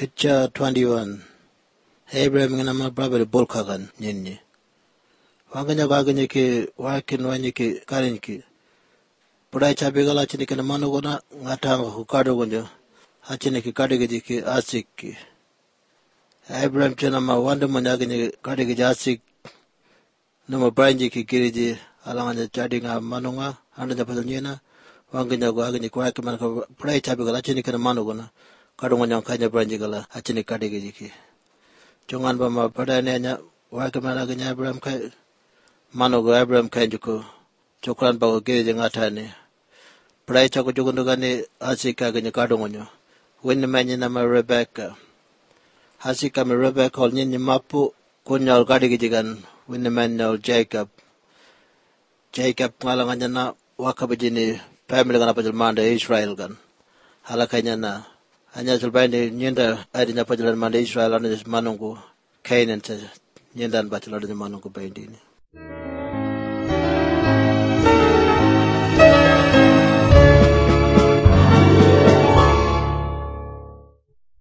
Picture 21. Abraham ngana ma brother bolkagan nyenni. Wanganya gaganya ki wakin wanyi ki karin ki. Pudai chabi gala chini kana manu gona ngatanga ku kado gonjo. Hachini ki kado gaji ki asik ki. Abraham chana ma wanda manyaganya kado gaji asik. Nama branji ki kiriji alanganya chadi nga manu nga. Anda japatal nyena. Wanganya gaganya ki wakin man ka pudai chabi gala chini kana manu gona. Kado ngonyang kanya branji gala hachini kado gaji ki. Jungan ba ma pada nenya wakin man aganya Abraham kai. Manu go Abraham kanjuko. Chokran ba go kiriji ngatani. Prai chako jugundu gani hasika gani kadongonyo. Winni manyi nama Rebecca. Hasika mi Rebecca ol nyinyi mapu kunyal gadi gijigan. Winni manyi ol Jacob. Jacob ngalanganya na wakabijini family gana pajal manda Israel gan. Halakanya na. Hanya sulbaini nyinda adinya pajalan manda Israel anu manungu Canaan sa nyindan pajalan manungu baindini.